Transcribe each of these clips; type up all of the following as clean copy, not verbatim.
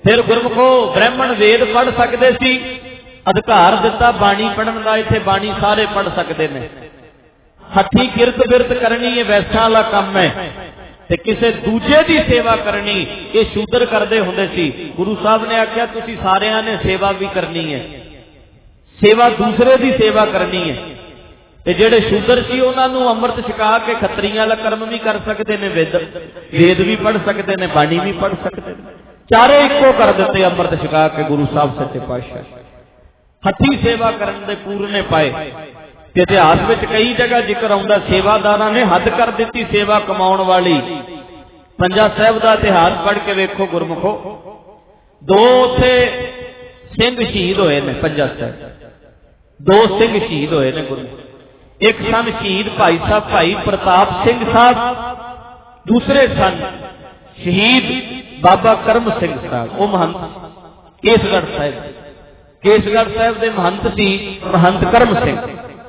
फिर गुरमुखो ब्राह्मण वेद पढ़ सकते सी, अधिकार दिता बाणी पढ़न का, इत्थे बाणी सारे पढ़ सकते हैं। हथी किरत बिरत करनी ये वैसा वाला काम है, ते किसे दूजे की सेवा करनी ये शूदर करते होंदे सी। गुरु साहब ने आख्या तुसी सारियां ने सेवा भी करनी है, सेवा दूसरे की सेवा करनी है। ते जेड़े शूदर सी उन्हां नूं अमृत छका के खत्रियां वाला कर्म भी कर सकते हैं, वेद भी पढ़ सकते हैं, बाणी भी पढ़ सकते हैं, चारे इको कर दिते अमृत छका के गुरु साहब सच्चे पातशाह। हथी सेवा करन दे पूरने पाए। इतिहास में कई जगह जिक्र आउंदा सेवादारां ने हद कर दी सेवा कमाउण वाली। पंजा साहिब का इतिहास पढ़ के वेखो गुरमुखो, दो उत्थे सिंह शहीद होए ने। पंजा साहिब दो सिंह शहीद होए ने गुरमुख। एक सन शहीद भाई साहब भाई प्रताप सिंह साहब, दूसरे सन शहीद बाबा करम सिंह साहब। वो महंत केसगढ़ साहिब, केसगढ़ साहिब के महंत सी महंत करम सिंह।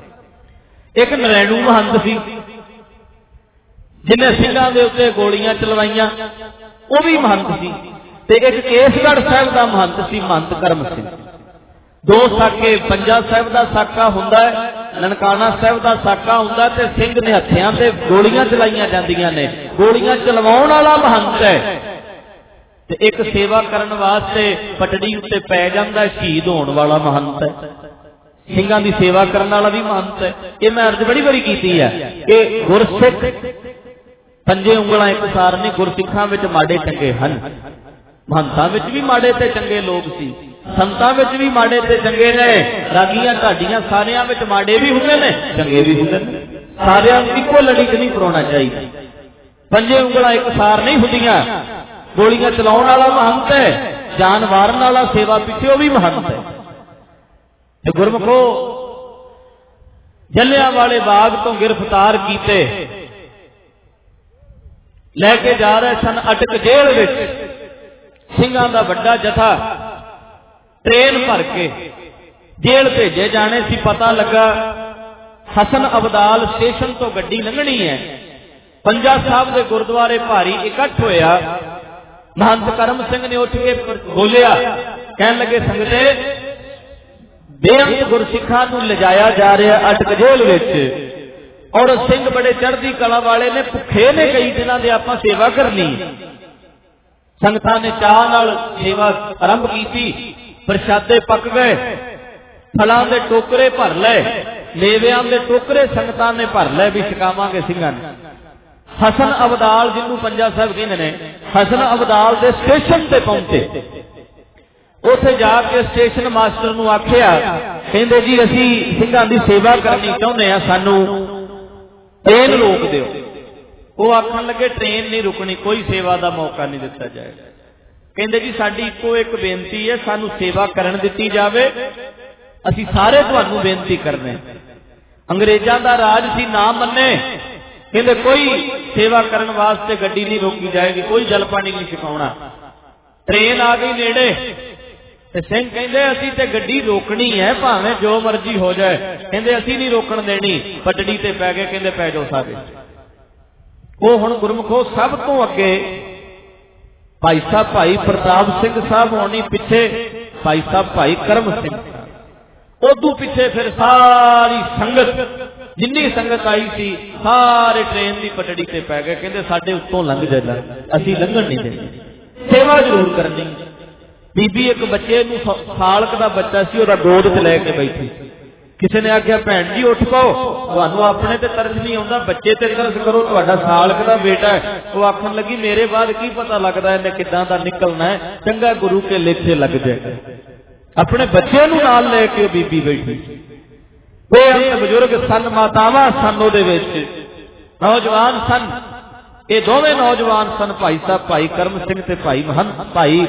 एक नरैणू महंत सी जिन्हें सिंघां दे उत्ते गोलियां चलवाइयां, वो भी महंत सी। ते एक केसगढ़ साहिब का महंत सी महंत करम सिंह। दो साके, पंजा साहिब का साका हुंदा है, ननकाना साहिब का साका हुंदा ते सिंह ने हथियां ते गोलियां चलाइयां जांदियां ने। गोलियां चलवाउण वाला महंत है ते एक सेवा करन वास्ते पटड़ी उत्ते पै जांदा शहीद होण वाला महंत है। सिंघां दी सेवा करन वाला भी महंत है। ये मैं अर्ज बड़ी बारी कीती है कि गुरसिख पंजे उंगलां एक सार ने। गुरसिखां विच माड़े चंगे हन, महंतां विच भी माड़े ते चंगे लोग सी, संतां विच भी माड़े ते चंगे ने, रागियां ढाडियां सारियां विच माड़े भी हुंदे ने चंगे भी हुंदे ने। सारियां नूं इक्को लड़ी च नहीं परोना चाहिए। पंजे उंगलां एक सार नहीं हुंदियां। गोलियां चलाउण वाला महंत है, जान वारन वाला सेवा पिछे वो भी महंत है। ते गुरमुखो जलियांवाले बाग तो गिरफ्तार कीते लैके जा रहे सन अटक जेल विच। सिंघां दा वड्डा जथा ट्रेन भर के जेल भेजे जाने सी। पता लगा हसन अबदाल स्टेशन तो गड्डी लंघनी है। पंजा साहब के गुरुद्वारे भारी इकट्ठ होया। महंत करम सिंह ने उठ के बोलिया, कहन लगे संगते बेअंत गुरसिखां नूं लिजाया जा रहा अटक जेल विच, और सिंह बड़े चढ़दी कला वाले ने, भुखे ने कई दिनों की आपां सेवा करनी। संगतां ने चाह नाल सेवा आरंभ की। प्रशादे पक गए, फलां दे टोकरे भर ले, लेवियां दे टोकरे संगतां ने भर ले भी छकावांगे सिंघां ने। हसन अबदाल जिन्हों पंजा साहब कहते हैं, हसन अबदाल के स्टेशन से पहुंचे। उथे जाके स्टेशन मास्टर नूं आखिया, कहंदे जी असीं सिंघां दी सेवा करनी चाहुंदे आ, सानू ट्रेन रोक दिओ। वो आखण लगे ट्रेन नहीं रुकनी, कोई सेवा का मौका नहीं दिता जाएगा। कहंदे जी साडी इक्को एक बेनती है, सानू सेवा करन दित्ती जावे, असीं सारे तुहानू बेनती करने। अंग्रेजां दा राज सी ना मन्ने, कहंदे कोई सेवा करन वास्ते गड्डी नहीं रोकी जाएगी, कोई जल पानी नहीं छकाउणा। ट्रेन आ गई नेड़े ते सिंह कहंदे असीं ते गड्डी रोकनी है, भावें जो मर्जी हो जाए। कहंदे असीं नहीं रोकण देनी। पटड़ी ते पै गए, कहंदे पै जाओ सारे। वो हुण गुरमुखो सब तो अगे भाई साहब भाई प्रताप सिंह साहब होनी, पिछे भाई साहब भाई करम सिंह, उदू पिछे फिर सारी संगत जिन्नी संगत आई सी सारे ट्रेन की पटड़ी ते पै गए। कहंदे साडे उत्तों लंघ जाना, असीं लंघण नहीं देनी, सेवा जरूर करनी। बीबी एक बच्चे नूं सालक दा बच्चा सी, ओहदा गोद च लैके बैठी। किसी ने आख्या भैन जी उठ पाओ, तुहानूं अपने ते तरस नहीं आउंदा, बच्चे ते तरस करो, तुहाडा सालक दा बेटा है। वो आखण लगी मेरे बाद की पता लगदा इहने किदां दा निकलना है, चंगा गुरु के लेखे लग जाए। अपने बच्चे नूं नाल लैके बीबी बैठी। बेअंत बजुर्ग सन, मातावां सन, ओहदे विच नौजवान सन। ये दोवें नौजवान सन, भाई साहब भाई करम सिंह ते भाई महंत भाई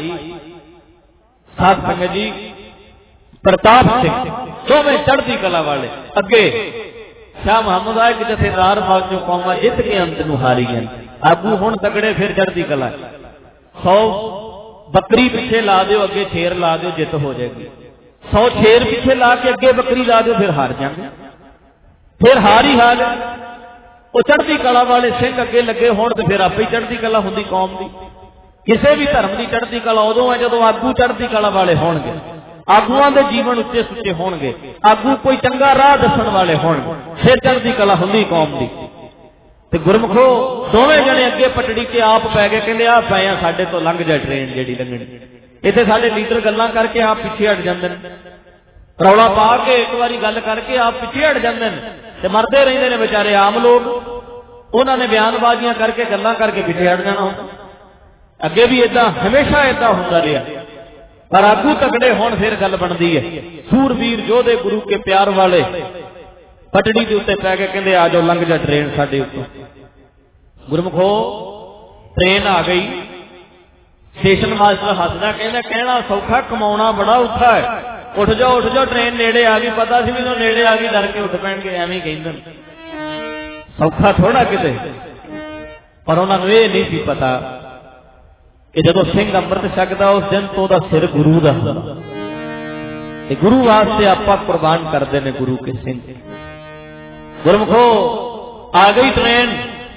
साध संगत जी प्रताप सिंह, दोवें चढ़दी कला वाले। अगे शाह मुहम्मद आए कि जथेदार फौजों कौमां जित के अंत नूं हारी गए। आगू हुण तगड़े फिर चढ़दी कला। 100 बकरी पिछे ला दो, अगे शेर ला दो, जित हो जाएगी। 100 शेर पिछे ला के अगे बकरी ला दो, फिर हार जाएंगे, फिर हार ही हार। वो चढ़दी कला वाले सिंह अगे लगे होण ते फिर आपे ही चढ़दी कला हुंदी कौम दी। किसी भी धर्म की चढ़ती कला उदों है जो आगू चढ़ती कला वाले होणगे, आगुआं दे जीवन उच्चे सुच्चे होणगे, आगू कोई चंगा राह दस्सण वाले होणगे, फिर चढ़ती कला हुंदी कौम दी। ते गुरमुखो दोवें जने अगे पटड़ी के आप पै गए, कहंदे आ पए आ साडे तो लंघ जा ट्रेन जिहड़ी लंघणी। इत्थे साडे लीडर गल्लां करके आप पिछे हट जांदे ने, रौला पा के एक बारी गल करके आप पिछे हट जांदे ने ते मरदे रहिंदे ने बेचारे आम लोग। उन्हां ने बयानबाजियां करके गल्लां करके पिछे हट जाना। अगे भी इदां हमेशा इदां हुंदा रहा, पर आगू तगड़े होण फिर गल बनदी है। सूरवीर योधे गुरु के प्यार वाले पटड़ी के उत्ते पै के कहंदे आ जाओ लंघ जा ट्रेन साडे उत्तों। गुरमुखो ट्रेन आ गई, स्टेशन मास्टर हसदा कहंदा कहना सौखा कमाउणा बड़ा औखा है, उठ जाओ ट्रेन नेड़े आ गई। पता सी भी नेड़े आ गई, डर के उठ पैणगे, एवें कहंदे सौखा थोड़ा किते। पर उन्हां नूं इह नहीं सी पता कि जदों सिंह अमृत छकदा उस दिन तो उहदा सिर गुरु दा हुंदा, ते गुरु वास्ते आपां कुर्बान करदे ने गुरु के सिंह। गुरमुखो आ गई ट्रेन,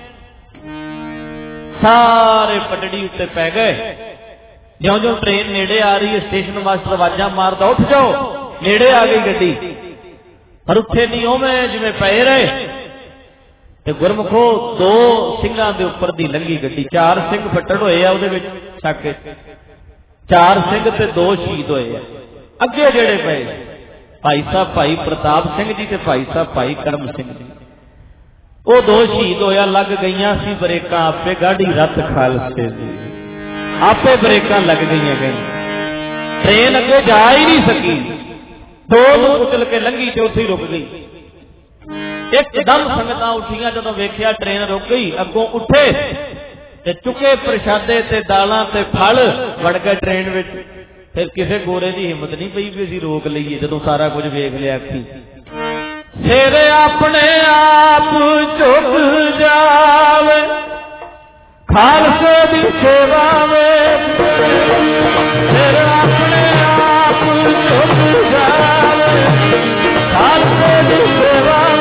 सारे पटड़ी उत्ते पै गए। ज्यों ज्यों ट्रेन नेड़े आ रही है स्टेशन मास्टर आवाजां मारदा उठ जाओ, नेड़े आ गई गड्डी, पर उत्थे नहीं उवें जिवें पए रहे। ते गुरमुखो दो सिंघां दे उपर दी लंघी गड्डी, चार सिंह फट्टड़ होए आ उहदे विच छक के, चार सिंह ते दो शहीद होए आ। अगे जेड़े पए भाई साहब भाई प्रताप सिंह जी ते भाई साहब भाई करम सिंह जी, वो दो शहीद होया। लग गईयां सी ब्रेकां आपे, गाड़ी रथ खालसे दी आपे ब्रेकां लग गईयां गई, ट्रेन अगे जा ही नहीं सकी, दो उछल के लंघी ते उत्थे ही रुक गई। एकदम संगतां उठियां, जदों वेखिया ट्रेन रुक गई, अगों उठे ते चुके प्रशादे ते दालां ते फल वड़ गए ट्रेन विच। फिर किसी गोरे की हिम्मत नहीं पई भी असीं रोक लईए, जदों सारा कुछ वेख लिया अखीं। फिर अपने आप झुक जावे खालसे दी सेवा में, फिर अपने आप झुक जावे खालसे दी सेवा में,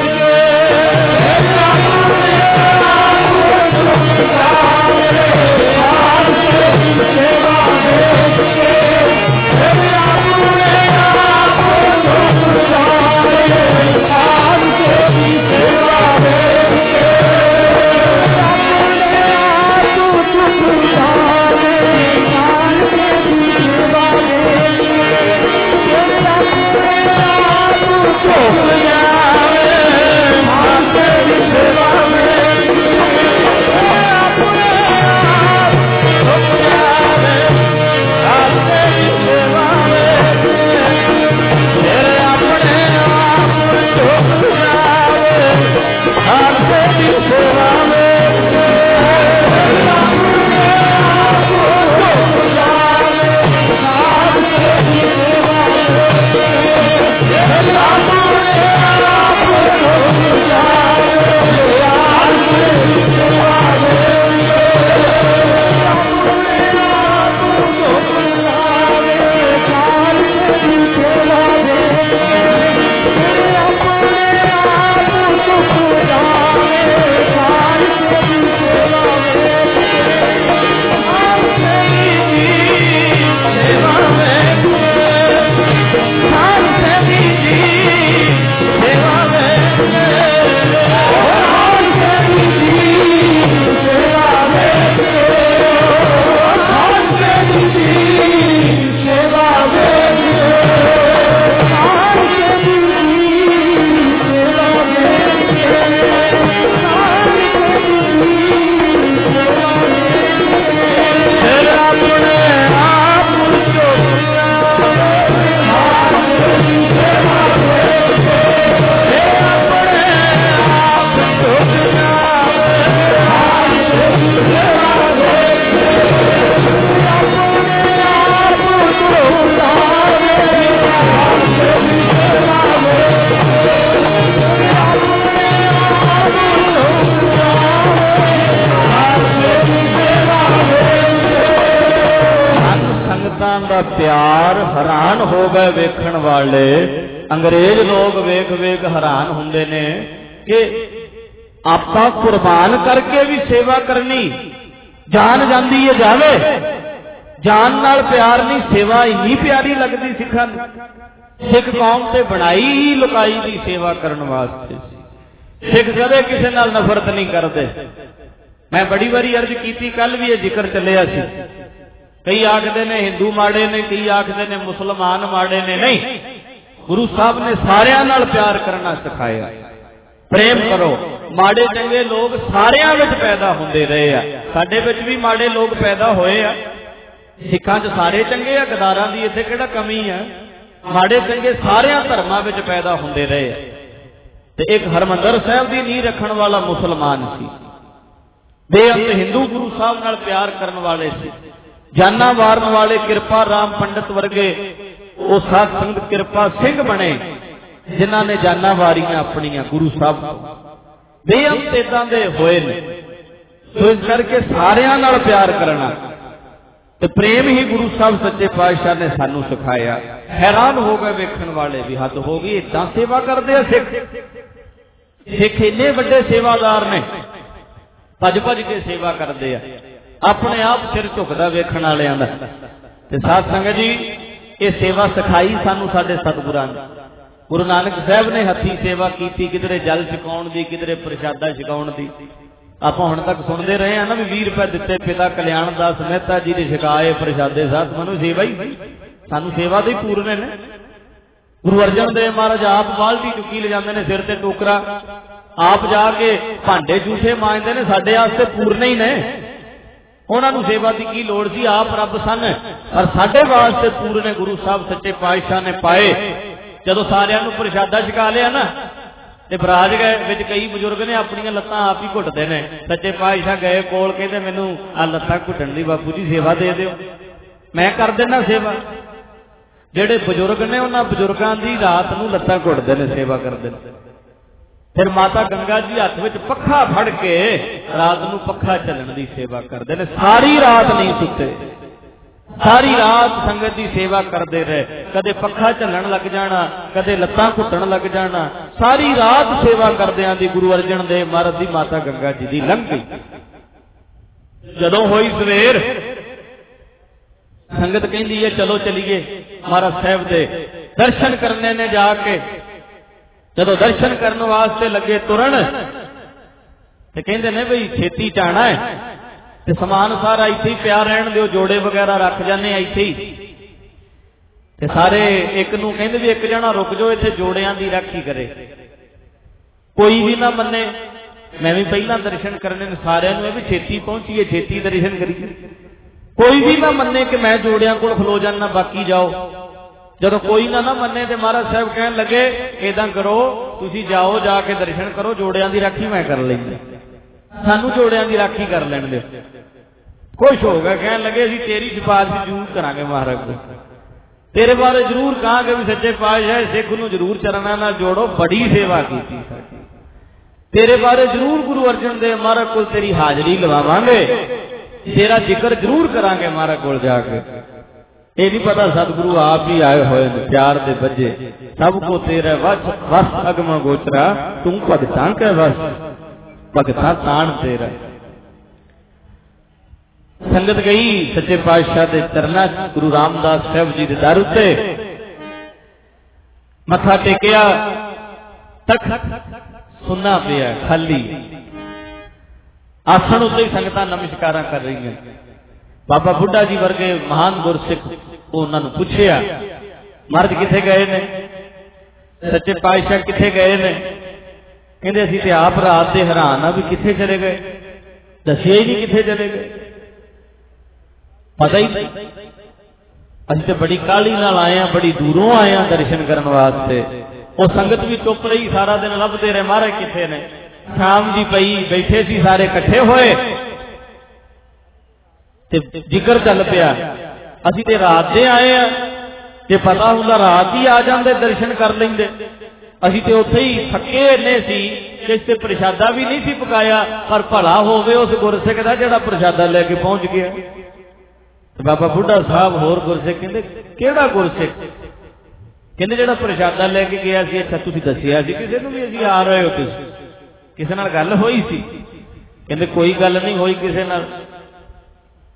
प्यार हैरान हो गए वेखण वाले। अंग्रेज लोग वेख वेख हैरान हुंदे ने कि आपां कुर्बान करके भी सेवा करनी जान जाती है जावे, जान नाल प्यार नहीं, सेवा इन्नी प्यारी लगती सिखां नूं। सिख कौम ते बनाई ही लुकाई दी सेवा करने वास्ते। सिख कदे किसी नाल नफरत नहीं करते। मैं बड़ी बारी अर्ज की, कल भी ये जिक्र चलिया सी। कई आखते ने हिंदू माड़े ने, कई आखते ने मुसलमान माड़े ने। नहीं, गुरु साहब ने सारियां नाल प्यार करना सिखाया। प्रेम करो। माड़े चंगे लोग सारियां विच पैदा होंदे रहे आ, साडे विच भी माड़े लोग पैदा होए आ। सिखां च सारे चंगे आ, गदारां दी इत्थे किहड़ा कमी आ। माड़े चंगे सारियां धर्मां विच पैदा होंदे रहे आ। ते एक हरमंदर साहिब दी नींह रखण वाला मुसलमान सी, बेअंत हिंदू गुरु साहब नाल प्यार करन वाले सी, जाना वारन वाले किरपा राम पंडित वर्गे वो साध संगत किरपा सिंह बने जिन्हां ने जाना वारियां अपनियां गुरु साहब बेअंत इदां दे होए ने। तो इस करके सारियां नाल प्यार करना ते प्रेम ही गुरु साहब सच्चे पातशाह ने सानू सिखाया। हैरान हो गए वेखण वाले भी, हद हो गई, इदां सेवा करदे आ सिख। सिख इन्ने वड्डे सेवादार ने, भज भज के सेवा करते हैं, अपने आप सिर झुकदा वेखण वालियां दा। ते साध संगत जी, ये सेवा सिखाई सानू साडे सतगुरां ने। गुरु नानक साहब ने हथी सेवा की, किधरे जल छकाउण दी, किधरे प्रशादा छकाउण दी। आपां हुण तक सुनते रहे हैं ना भी 20 रुपए दिते पिता कल्याण दास मेहता जी ने छकाए प्रशादे। साथ मनु सेवा ही सानू सेवा दे पूरने ने। गुरु अर्जन देव महाराज आप बाल्टी चुकी ले जाते हैं, सिर ते टोकरा आप जाके भांडे जूठे मांजते हैं, साडे वास्ते पूरने ही ने। उन्होंने सेवा की की लोड़ सी, आप रब सन पर साडे वास्ते पूरने गुरु साहब सच्चे पातशाह ने पाए। जदों सारियां नूं प्रशादा छका लिया ना ते बराज गए विच कई बजुर्ग ने अपनी लत्तां आप ही घुटते हैं। सच्चे पातशाह गए कोल, कहते मैनूं आ लत्तां घुटण दी बापू जी सेवा दे दिओ, मैं कर देना सेवा। ਜਿਹੜੇ बजुर्ग ने उन्होंने बजुर्गों की रात को लत्तां घुटते हैं, सेवा करते हैं। फिर माता गंगा जी हथ में पखा फड़ के रात को पखा झलण की सेवा करते हैं। सारी रात नहीं सुते, सारी रात संगत की सेवा करते रहे। कदे पखा झलण लग जाना, कदे लत्तां घुटण लग जाना, सारी रात सेवा करदियां दी गुरु अर्जन देव महाराज दी माता गंगा जी दी लंघ गई। जदों होई सवेर, संगत कहती है चलो चलीए महाराज साहब दे दर्शन करने ने। जाके जदों दर्शन करने वास्ते लगे तुरन ते कहंदे ने बई छेती जाना है ते समान सारा इत्थे ही पिया रहन दिओ, जोड़े वगैरह रख जाने इत्थे ही। ते सारे एक नूं कहंदे भी एक जना रुक जाओ, इत्थे जोड़ियां दी राखी करे। कोई भी ना मन्ने, मैं भी पहला दर्शन करने ने, सारियां नूं भी छेती पहुंचीए, छेती दर्शन करिए। कोई भी ना मन्ने कि मैं जोड़ियां कोल खलो जाना, बाकी जाओ। जदों कोई ना मन्ने ते महाराज साहब कहन लगे इदां करो, तुसीं जाओ, जाके दर्शन करो, जोड़ियां दी राखी मैं कर लैंदा, सानू जोड़ियां दी राखी कर लैण दिओ। खुश हो गए, कहन लगे असीं तेरी सिफारिश जरूर करांगे महाराज को, तेरे बारे जरूर कहांगे भी सच्चे पातशाह सिख नूं जरूर चरणां नाल जोड़ो, बड़ी सेवा कीती साडी, तेरे बारे जरूर गुरु अर्जन देव महाराज कोल तेरी हाजरी लवावांगे, तेरा जिक्र जरूर करांगे महाराज कोल जाके। ये नहीं पता सतगुरु आप ही आए हुए प्यार दे बजे, सबको तेरा वस वस अगम गोचरा, तू भगतां कै वस भगतां ताण तेरा। संगत गई सच्चे पातशाह दे चरनां च, गुरु रामदास साहब जी दे दर उत्ते मत्था टेकिया, तक सुनना पिया खाली, आसन उत्ते संगतां नमस्कारां कर रही हैं। बाबा बुढ़ा जी वर्गे महान गुरसिख उन्होंने पूछया महाराज किथे गए ने, सच्चे पातशाह किथे गए ने? कहंदे असीं ते आप रात दे हैरान आ भी किथे चले गए, दसिया ही नहीं किथे चले गए, पता ही नहीं। असीं ते बड़ी काहली नाल आए हैं, बड़ी दूरों आए हैं दर्शन करने वास्ते। वो संगत भी चुप रही, सारा दिन लभदे रहे महाराज किथे ने। शाम जी पई, बैठे सी सारे इकट्ठे होए ते जिक्र चल पिया, असीं ते रात दे आए हैं, जे पता हुंदा रात ही आ जांदे दर्शन कर लैंदे। असीं ते उत्थे ही थके इन्ने सी कि इस ते प्रशादा भी नहीं सी पकाया, पर भला होवे उस गुरसिख दा जिहड़ा प्रशादा लेके पहुंच गया। ते बाबा बुढ़ा साहब होर गुरसिख कहंदे किहड़ा गुरसिख? कहंदे जिहड़ा प्रशादा लेके गया सी। अच्छा तुसीं दस्सिया सी किसे नूं भी असीं आ रहे हो, तुसीं किसे नाल गल होई सी? कहंदे कोई गल नहीं होई किसे नाल।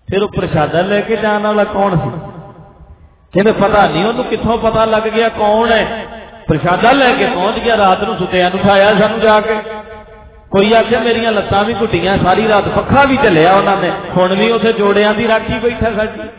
फिर वो प्रशादा लेके जाने वाला कौन सी? कहते पता नहीं उन्होंने कितों पता लग गया कौन है। प्रशादा लैके पहुंच गया, रात को सुत्या उठाया सानू जाके। कोई आखे मेरिया लत्तां भी घुटियां, सारी रात पखा भी झलिया उन्होंने, हुण भी उत्थे जोड़ियां दी राखी बैठा साडी।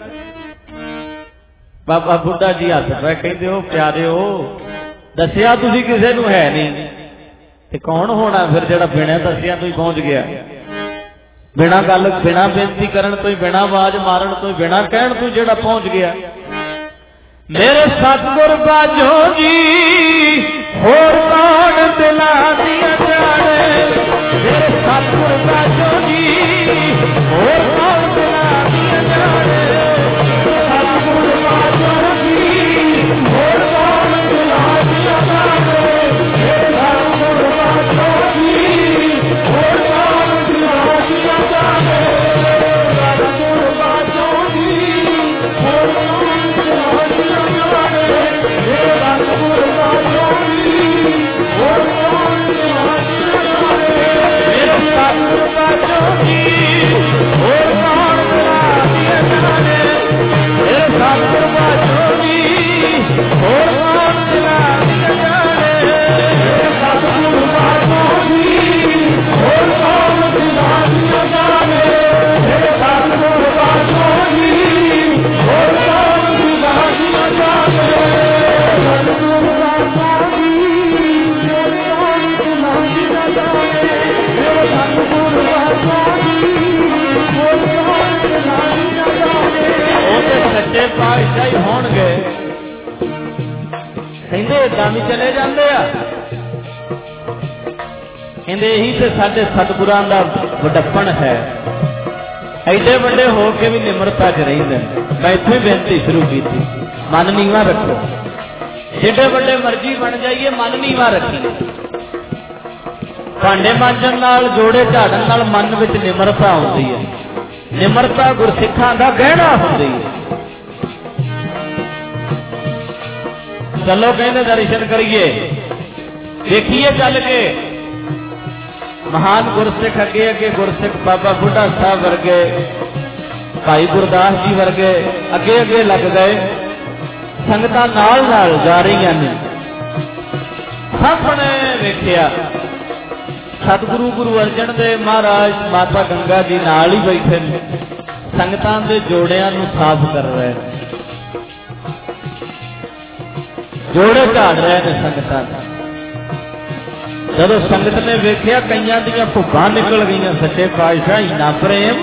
बाबा बुढ़ा जी हस पे कहते हो प्यारे हो दसिया तुसीं किसे नूं है नहीं ते कौन होना फिर जिहड़ा बिना दसिया तो ही पहुंच गया, बिना गल बिना बेनती करन तो ही, बिना आवाज मारन तो ही, बिना कहण तो जिहड़ा पहुंच गया। मेरे सतगुर बाजो जी होर कौन दिलां दियां जाने, मेरे सतगुर बाजो जी होर कौन दिलां दियां जाने, सतगुर बाजो जी होर कौन दिलां दियां जाने, सतगुर बाजो जी होर कौन दिलां दियां जाने, सतगुर बाजो जी होर कौन दिलां दियां जाने, सतगुर बाजो जी होर कौन दिलां दियां जाने, मेरे सतगुर बाजो जी होर कौन दिलां दियां जाने, मेरे सतगुर बाजो जी होर कौन दिलां दियां जाने, मेरे सतगुर बाजो जी होर कौन दिलां दियां जाने, मेरे सतगुर बाजो जी होर कौन दिलां दियां जाने, सतगुर बाजो जी होर कौन दिलां दियां जाने, मेरे सतगुर बाजो जी होर कौन दिलां दियां जाने। ਉਹ ਤੇ ਸੱਚੇ ਪਾਤਸ਼ਾਹ ਹੀ ਹੋਣਗੇ, ਕਹਿੰਦੇ ਏਦਾਂ ਵੀ ਚਲੇ ਜਾਂਦੇ ਆ। ਕਹਿੰਦੇ ਇਹੀ ਤੇ ਸਾਡੇ ਸਤਿਗੁਰਾਂ ਦਾ ਵਡੱਪਣ ਹੈ, ਐਡੇ ਵੱਡੇ ਹੋ ਕੇ ਵੀ ਨਿਮਰਤਾ ਚ ਰਹਿੰਦੇ। ਮੈਂ ਇੱਥੋਂ ਹੀ ਬੇਨਤੀ ਸ਼ੁਰੂ ਕੀਤੀ, ਮਨ ਨੀਵਾਂ ਰੱਖੋ, ਜਿੱਡੇ ਵੱਡੇ ਮਰਜ਼ੀ ਬਣ ਜਾਈਏ ਮਨ ਨੀਵਾਂ ਰੱਖੀ। ਭਾਂਡੇ ਮਾਂਜਣ ਨਾਲ, ਜੋੜੇ ਝਾੜਨ ਨਾਲ ਮਨ ਵਿੱਚ ਨਿਮਰਤਾ ਆਉਂਦੀ ਹੈ। ਨਿਮਰਤਾ ਗੁਰਸਿੱਖਾਂ ਦਾ ਗਹਿਣਾ ਹੁੰਦੀ ਹੈ। ਚਲੋ ਕਹਿੰਦੇ ਦਰਸ਼ਨ ਕਰੀਏ, ਦੇਖੀਏ ਚੱਲ ਕੇ ਮਹਾਨ ਗੁਰਸਿੱਖ ਅੱਗੇ ਅੱਗੇ ਗੁਰਸਿੱਖ ਬਾਬਾ ਬੁੱਢਾ ਸਾਹਿਬ ਵਰਗੇ, ਭਾਈ ਗੁਰਦਾਸ ਜੀ ਵਰਗੇ ਅੱਗੇ ਅੱਗੇ ਲੱਗ ਗਏ। ਸੰਗਤਾਂ ਨਾਲ ਨਾਲ ਜਾ ਰਹੀਆਂ ਨੇ। ਸਾਹਮਣੇ ਵੇਖਿਆ ਸਤਿਗੁਰੂ ਗੁਰੂ ਅਰਜਨ ਦੇਵ ਮਹਾਰਾਜ, ਮਾਤਾ ਗੰਗਾ ਜੀ ਨਾਲ ਹੀ ਬੈਠੇ ਨੇ, ਸੰਗਤਾਂ ਦੇ ਜੋੜਿਆਂ ਨੂੰ ਸਾਫ਼ ਕਰ ਰਹੇ ਨੇ, ਜੋੜੇ ਝਾੜ ਰਹੇ ਨੇ ਸੰਗਤਾਂ ਦੇ। ਜਦੋਂ ਸੰਗਤ ਨੇ ਵੇਖਿਆ ਕਈਆਂ ਦੀਆਂ ਭੁੱਖਾਂ ਨਿਕਲ ਗਈਆਂ। ਸੱਚੇ ਪਾਤਸ਼ਾਹ ਇੰਨਾ ਪ੍ਰੇਮ,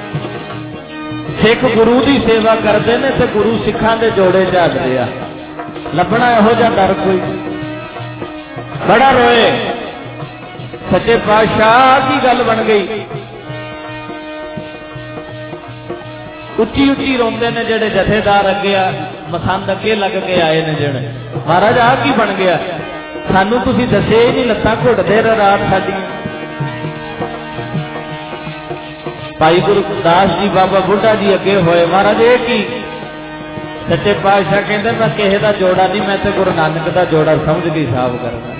ਸਿੱਖ ਗੁਰੂ ਦੀ ਸੇਵਾ ਕਰਦੇ ਨੇ ਤੇ ਗੁਰੂ ਸਿੱਖਾਂ ਦੇ ਜੋੜੇ ਝਾੜਦੇ ਆ। ਲੱਭਣਾ ਇਹੋ ਜਿਹਾ ਦਰ ਕੋਈ। ਬੜਾ ਰੋਏ, ਸੱਚੇ ਪਾਤਸ਼ਾਹ ਕੀ ਗੱਲ ਬਣ ਗਈ। ਉੱਚੀ ਉੱਚੀ ਰੋਂਦੇ ਨੇ ਜਿਹੜੇ ਜਥੇਦਾਰ ਅੱਗੇ ਆ, ਮਸੰਦ ਅੱਗੇ ਲੱਗ ਕੇ ਆਏ ਨੇ ਜਿਹੜੇ, ਮਹਾਰਾਜ ਆਹ ਕੀ ਬਣ ਗਿਆ, ਸਾਨੂੰ ਤੁਸੀਂ ਦੱਸੇ ਹੀ ਨਹੀਂ, ਲੱਤਾਂ ਘੁੱਟਦੇ ਰਾਤ ਸਾਡੀ। ਭਾਈ ਗੁਰਦਾਸ ਜੀ ਬਾਬਾ ਬੁੱਢਾ ਜੀ ਅੱਗੇ ਹੋਏ, ਮਹਾਰਾਜ ਇਹ ਕੀ। ਸੱਚੇ ਪਾਤਸ਼ਾਹ ਕਹਿੰਦੇ ਮੈਂ ਕਿਸੇ ਦਾ ਜੋੜਾ ਨਹੀਂ, ਮੈਂ ਤੇ ਗੁਰੂ ਨਾਨਕ ਦਾ ਜੋੜਾ ਸਮਝ ਕੇ ਹਿਸਾਬ ਕਰਦਾ।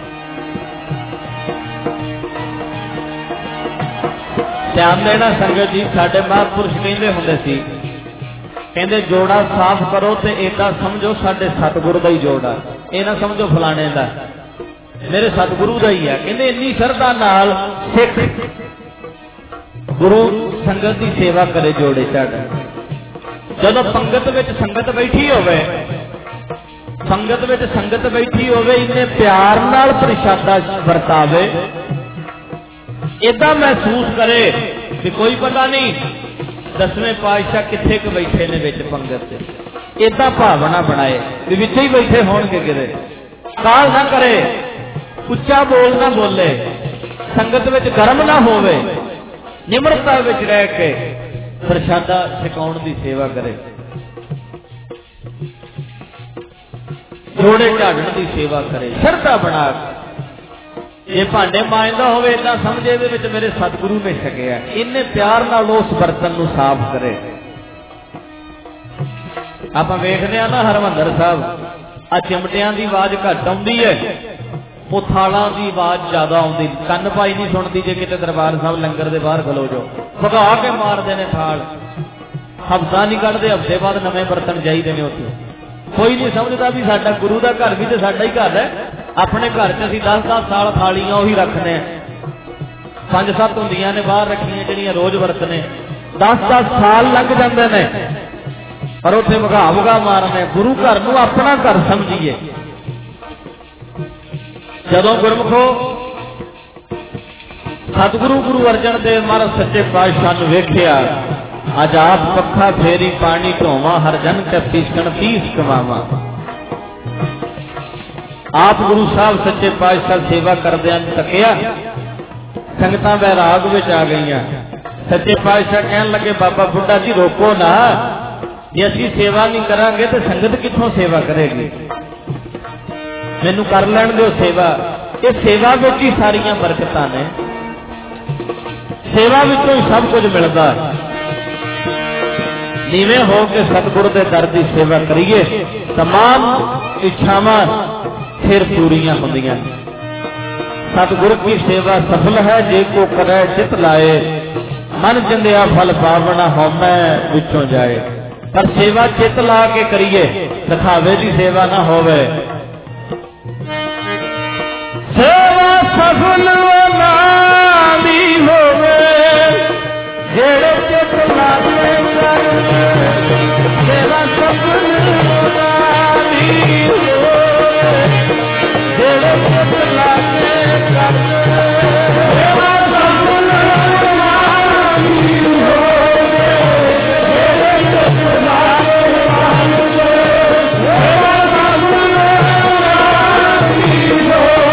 ਧਿਆਨ ਦੇਣਾ ਸੰਗਤ ਜੀ, ਸਾਡੇ ਮਹਾਂਪੁਰਸ਼ ਕਹਿੰਦੇ ਹੁੰਦੇ ਸੀ, ਕਹਿੰਦੇ ਜੋੜਾ ਸਾਫ਼ ਕਰੋ ਤੇ ਏਦਾਂ ਸਮਝੋ ਸਾਡੇ ਸਤਿਗੁਰੂ ਦਾ ਹੀ ਜੋੜਾ, ਇਹ ਨਾ ਸਮਝੋ ਫਲਾਣੇ ਦਾ, ਮੇਰੇ ਸਤਿਗੁਰੂ ਦਾ ਹੀ ਹੈ। ਕਹਿੰਦੇ ਇੰਨੀ ਸ਼ਰਧਾ ਨਾਲ ਸਿੱਖ ਗੁਰੂ ਸੰਗਤ ਦੀ ਸੇਵਾ ਕਰੇ, ਜੋੜੇ ਝਾੜ। ਜਦੋਂ ਪੰਗਤ ਵਿੱਚ ਸੰਗਤ ਬੈਠੀ ਹੋਵੇ, ਸੰਗਤ ਵਿੱਚ ਸੰਗਤ ਬੈਠੀ ਹੋਵੇ, ਇੰਨੇ ਪਿਆਰ ਨਾਲ ਪ੍ਰਸ਼ਾਦਾ ਵਰਤਾਵੇ, ਏਦਾਂ ਮਹਿਸੂਸ ਕਰੇ ਵੀ ਕੋਈ ਪਤਾ ਨਹੀਂ ਦਸਵੇਂ ਪਾਤਸ਼ਾਹ ਕਿੱਥੇ ਕੁ ਬੈਠੇ ਨੇ ਵਿੱਚ ਪੰਗਤ ਤੇ। ਏਦਾਂ ਭਾਵਨਾ ਬਣਾਏ ਵੀ ਵਿੱਚ ਹੀ ਬੈਠੇ ਹੋਣਗੇ ਕਿਤੇ। ਕਾਲ ਨਾ ਕਰੇ, ਉੱਚਾ ਬੋਲ ਨਾ ਬੋਲੇ, ਸੰਗਤ ਵਿੱਚ ਗਰਮ ਨਾ ਹੋਵੇ, ਨਿਮਰਤਾ ਵਿੱਚ ਰਹਿ ਕੇ ਪ੍ਰਸ਼ਾਦਾ ਛਕਾਉਣ ਦੀ ਸੇਵਾ ਕਰੇ, ਜੋੜੇ ਝਾੜਨ ਦੀ ਸੇਵਾ ਕਰੇ, ਸ਼ਰਧਾ ਬਣਾ ਕੇ। ਜੇ ਭਾਂਡੇ ਮਾਂਜਦਾ ਹੋਵੇ ਏਦਾਂ ਸਮਝੇ ਇਹਦੇ ਵਿੱਚ ਮੇਰੇ ਸਤਿਗੁਰੂ ਨੇ ਛਕਿਆ, ਇੰਨੇ ਪਿਆਰ ਨਾਲ ਉਸ ਬਰਤਨ ਨੂੰ ਸਾਫ਼ ਕਰੇ। ਆਪਾਂ ਵੇਖਦੇ ਆ ਨਾ ਹਰਿਮੰਦਰ ਸਾਹਿਬ, ਆ ਚਿਮਟਿਆਂ ਦੀ ਆਵਾਜ਼ ਘੱਟ ਆਉਂਦੀ ਹੈ, ਉਹ ਥਾਲਾਂ ਦੀ ਆਵਾਜ਼ ਜ਼ਿਆਦਾ ਆਉਂਦੀ, ਕੰਨ ਪਾਈ ਨਹੀਂ ਸੁਣਦੀ। ਜੇ ਕਿਤੇ ਦਰਬਾਰ ਸਾਹਿਬ ਲੰਗਰ ਦੇ ਬਾਹਰ ਖਲੋ ਜਾਓ, ਭਗਾ ਕੇ ਮਾਰਦੇ ਨੇ ਥਾਲ। हफ्ता नहीं कटते, हफ्ते बाद नवे बर्तन चाहिए ने। उत्थे कोई नहीं समझता भी साडा गुरु का घर भी तो साडा ही घर है। अपने घर च असीं 10-10 साल थालियां उही रखने, 5-7 हुंदियां ने बाहर रखियां जिहड़ियां रोज वरतने, 10-10 साल लग जाते हैं, पर उत्थे वघा मारने। गुरु घर नूं अपना घर समझिए। जदों गुरमुखो सतगुरु गुरु अर्जन देव महाराज सच्चे पातशाह नूं वेखिया, अज आप पखा फेरी पानी ढोवा, हर जन के पीसण 30 कमावा। आप गुरु साहब सच्चे पातशाह सेवा करदिआं तकिया, संगतां बैराग विच आ गईयां। सच्चे पातशाह कहन लगे, बाबा बुड्ढा जी रोको ना, जे असीं सेवा नहीं करांगे तो संगत कित्थों सेवा करेगी, मैनू कर लैण दिओ सेवा। ये सेवा विच ही सारियां बरकतां ने, सेवा विचों ही सब कुछ मिलदा है। नीवें हो के सतगुरु के दर की सेवा करिए, तमाम इच्छावां फिर पूरियां होंदियां। सतगुरु की सेवा सफल है, जे को करे चित लाए, मन जिंदिया फल पावना होमै विचों जाए। पर सेवा चित ला के करिए, दिखावे की सेवा ना होवे। सेवा सफल नामी होवे, जेड़े चित लागे सेवा सफल नामी होवे, जेड़े चित लागे सेवा सफल नामी होवे, जेड़े चित लागे सेवा सफल नामी होवे।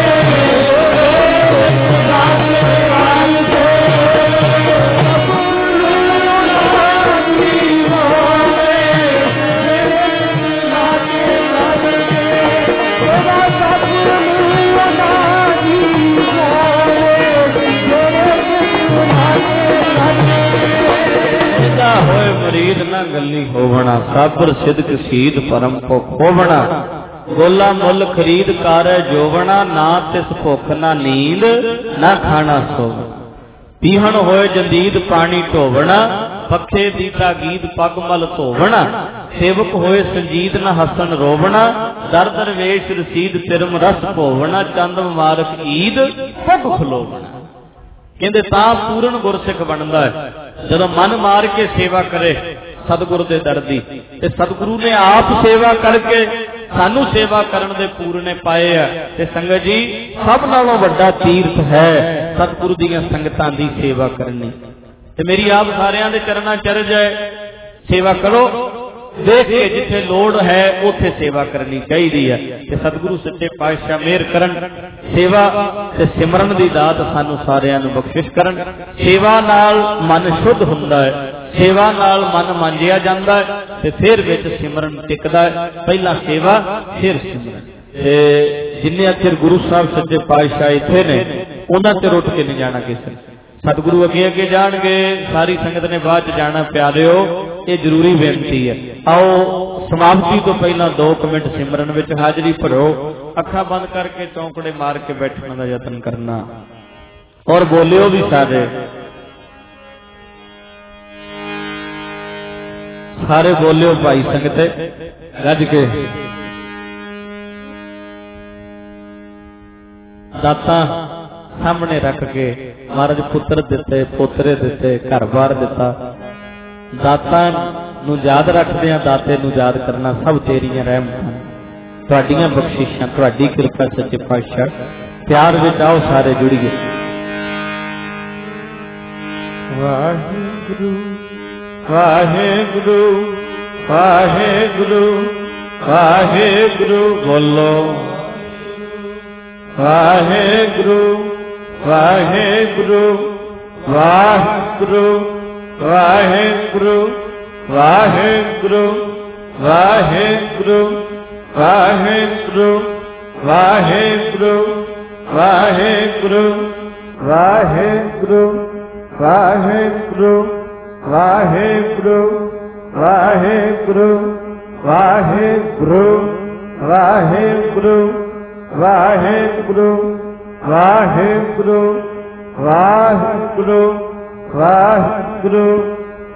होए मरीद ना गली होवना, साबर सिद्ध सीध परम को खोवना। गोला मुल खरीद कार जोवना, ना तिस भुख ना नींद ना खाना सोवना। पीहण होए जंदीद पानी ढोवना, पखे दीता गीत पग मल धोवना। सेवक होए संजीद न हसन रोवना, दर दरवेश रसीद तिरम रस भोवना। चंद मुबारक ईद पग खलोवना। कहते तां पूर्ण गुरसिख बनता है जदों मन मार के सेवा करे सतगुरु के दर दी। ते सतगुरु ने आप सेवा करके सानू सेवा करन दे पूरने पाए है। ते संगत जी सब नालों वड्डा तीर्थ है सतगुरु दीयां संगतां दी सेवा करनी। ते मेरी आप सारियां दे चरणां चर जाए, सेवा करो, देख के जिथे लोड़ है उथे सेवा करनी चाहिए है। ते सतगुरु सच्चे पातशाह मेहर करन, सेवा ते सिमरन दी दात सानू सारियां नू बख्शिश करन। सेवा नाल मन शुद्ध हुंदा है, सेवा नाल मन मांजिया जांदा है ते फिर विच सिमरन टिकदा है। पहला सेवा फिर सिमरन। ते जिन्ने अचर गुरु साहब सच्चे पातशाह इत्थे ने उन्हां ते रुट के नहीं जाना किसे। सतगुरु अगे अगे जाणगे, सारी संगत ने बाद च जाना। प्यारिओ ये जरूरी बेनती है। आओ समाप्ति तो पहला 2 मिनट सिमरन विच हाजरी भरो। अखा बंद करके चौंकड़े मार के बैठने का यत्न करना और बोलियो भी सारे सारे बोलियो भाई संगते रज के। दाता सामने रख के महाराज पुत्र दिते, पोतरे दिते, घर बार दिता। दाता नू याद रखते हैं, दाते नू याद करना सब तेरियां रहमतां, तुहाडीआं बख्शिशां, तुहाडी कृपा सच्चे पातशाह। प्यार विच आओ सारे जुड़िए। वाहिगुरु वाहिगुरु वाहिगुरु वाहिगुरु बोलो। वाहिगुरु वाहिगुरु वाहिगुरु वाहिगुरु वाहिगुरु वाहिगुरु वाहिगुरु वाहिगुरु वाहिगुरु वाहिगुरु वाहिगुरु वाहिगुरु वाहिगुरु वाहिगुरु वाहिगुरु वाहिगुरु वाहिगुरु वाहिगुरु वाहिगुरु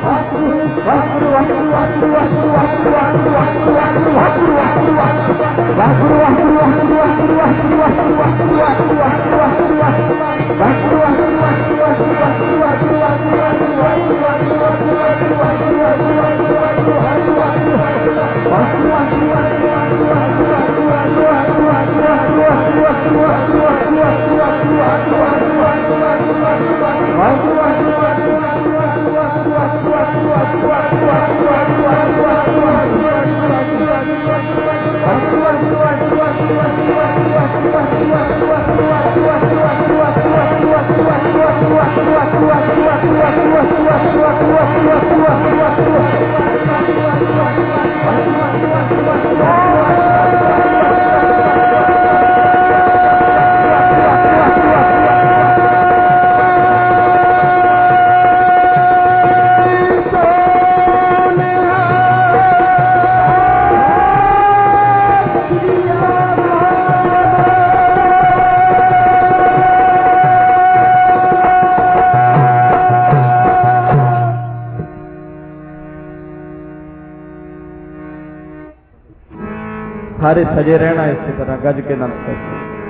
सारे सजे रहना इसी तरह गज के नमस्कार।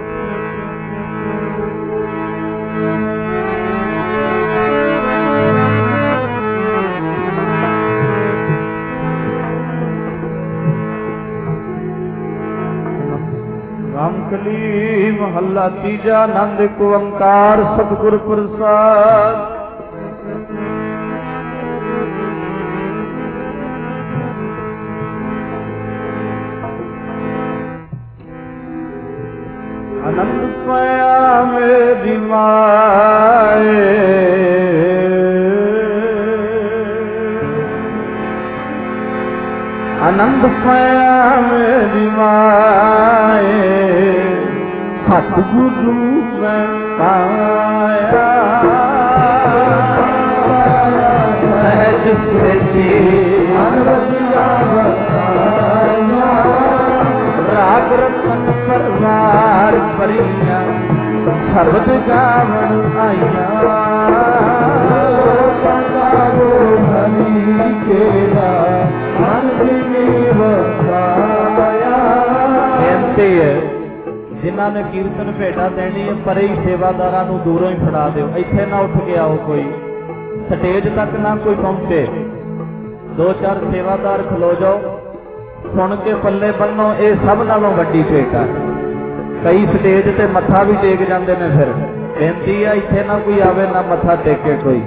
रामकली महला तीजा नंद को ओंकार सतगुर प्रसाद। आनंद पाया मेरी माए, आनंद पाया मेरी माए, सतगुरु मैं पाया। सहज स्मृति राग रतन परवार परिया, सर्वद गावन आया। हरि केरा मन बेनती है, जिन्हों ने कीर्तन भेटा देनी है परे ही सेवादारा दूरों ही फड़ा दो। इत्थे ना उठ के आओ, कोई स्टेज तक ना कोई पहुंचे। 2-4 सेवादार खलो जाओ, सुन के पल्ले बनो। ये सब नालों वड्डी भेट है। कई स्टेज ते मत्था भी टेक जाते हैं। फिर बेनती है इत्थे ना कोई आवे ना मत्था टेके कोई।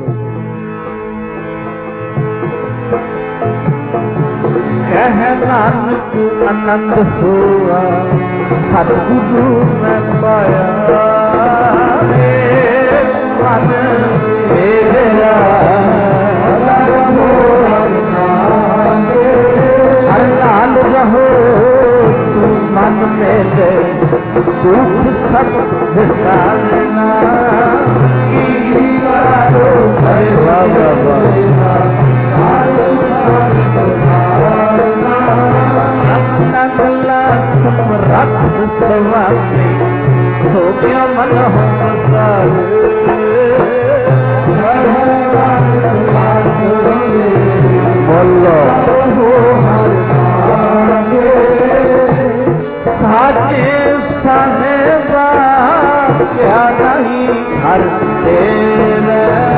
कह नानक आनंद हुआ सतगुरु मैं पाया। मन मेरा लाल रहो तू मन मेरे, दुख सब विसारना। रख स्वामी हो गया मन बोलो साचे साहेबा क्या नहीं हर तेरे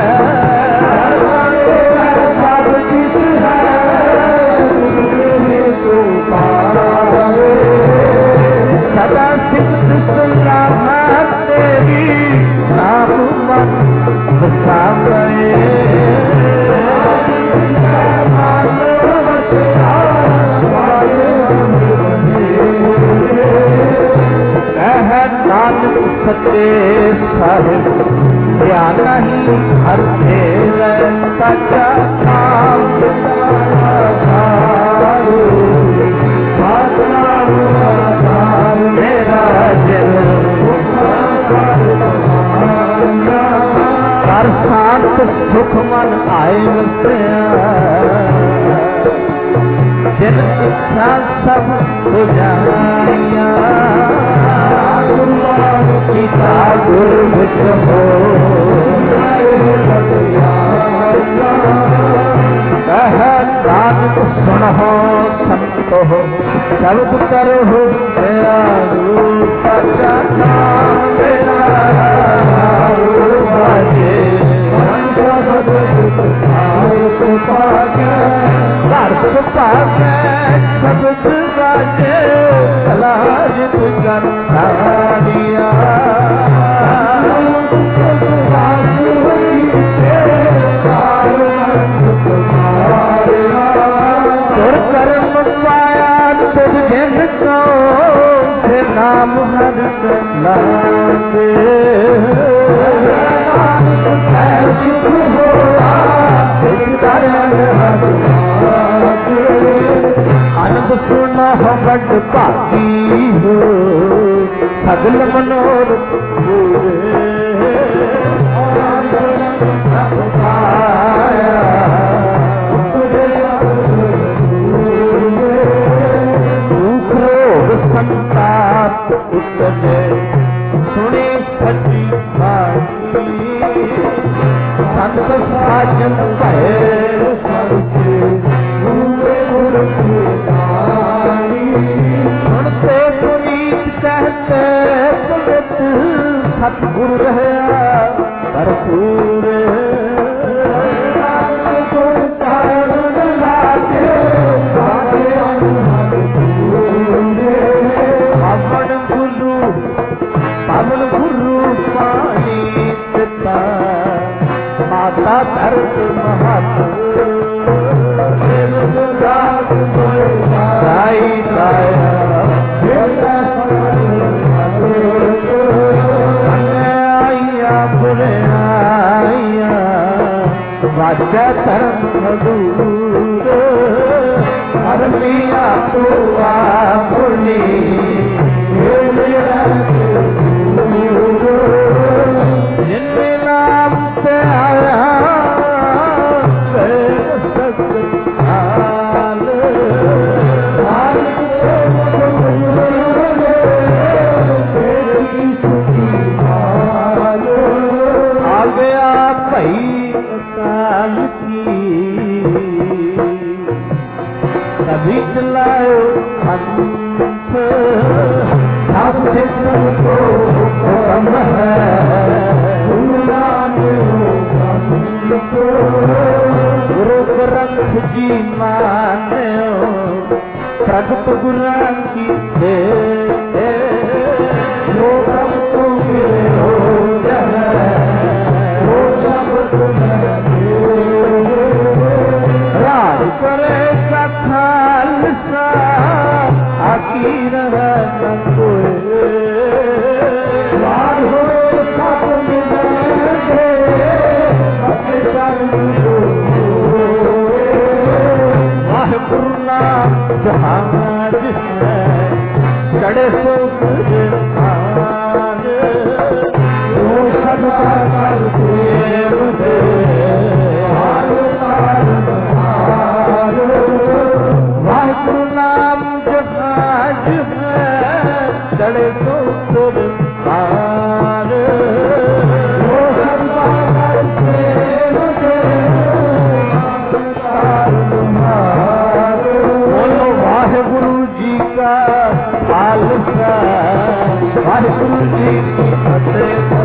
सदा सिद्ध सलामत तेरी नाम सामने। नानक सच्चे साहिब ध्यान नहीं हर तेरे सच्चा नाम मेरा कर शांत सुख मन आए जिन इच्छा सब बुझाइया। गीता गुरमुख हो है नानक सुनहो संतो शब्द करो मेरा रूप जाना मेरा रूप बाजे शब्द बाजे लाज करना दिया नाम हर लागे आनंद सुना हो बड़ भागी हो सगल मनोरथ संताप उतरे सुने सच्ची बाती संत साजन भय सुनते पुनीत कहते पुनित सतगुरु रहा भरपूर पवन गुरु पानी पिता माता धरत महात्मा साई साया आइया बुरे आइया वाचा धर्म मधुर अरमिया तो आपुनी जिनके नाम से आया आ गया भाई काल की कभी चलाओ हंस सबसे सबको कम है गुरु ग्रंथ जी मान्यो प्रगट गुरां की जो सबको मिले हो राज करे खालसा आकी रहा जहाज चढ़े सो वाहिगुरु नाम जहाज चढ़े सो वाहिगुरु जी की फतेह।